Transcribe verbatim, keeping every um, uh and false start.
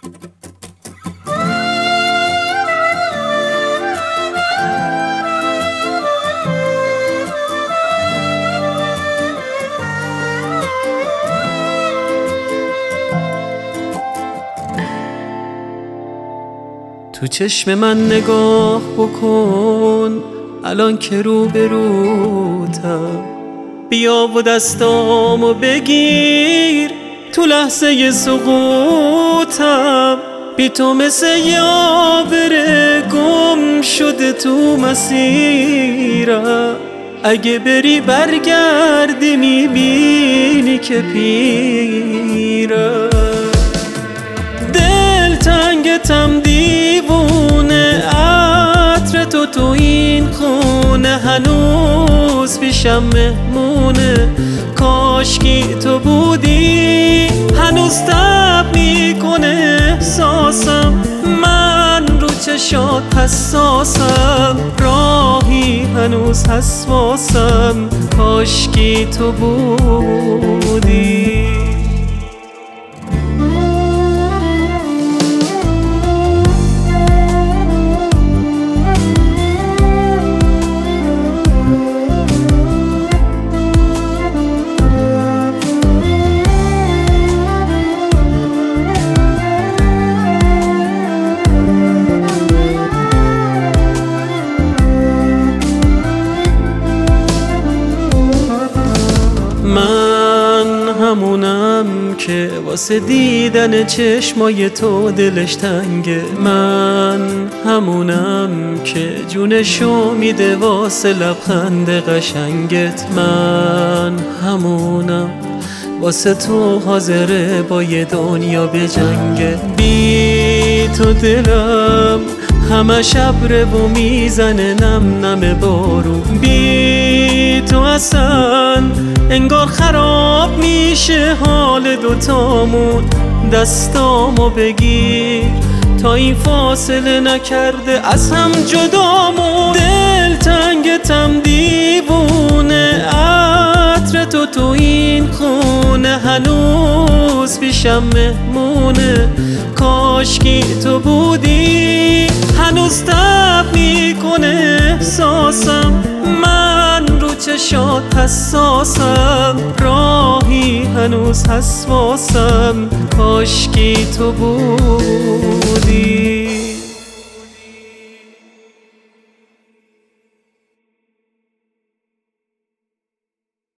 تو چشم من نگاه بکن الان که رو به روتم، بیا و دستامو بگیر تو لحظه سقوطم. بی تو مثل یاور گم شده تو مسیرم، اگه بری برگردی میبینی که پیرم. دلتنگتم دیوونه، عطر تو تو این خونه هنوز پیشم مهمونه. کاشکی تو بودی هنوز تب میکنه احساسم، من رو چشات حساسم، راهی هنوز حساسم. کاشکی تو بودی. من همونم که واسه دیدن چشمای تو دلش تنگه، من همونم که جونشو میده واسه لبخند قشنگت، من همونم واسه تو حاضره با یه دنیا بجنگه. بی تو دلم همش ابره و میزنه نم نم بارون، بی تو اصلا انگار خراب میشه حال دوتامون. دستامو بگیر تا این فاصله نکرده از هم جدامون. دلتنگتم دیوونه، عطر تو تو این خونه هنوز پیشم مهمونه. کاشکی تو بودی هنوز تب میکنه احساسم، من رو چشات حساسم، راهی هنوز حساسم. کاشکی تو بودی.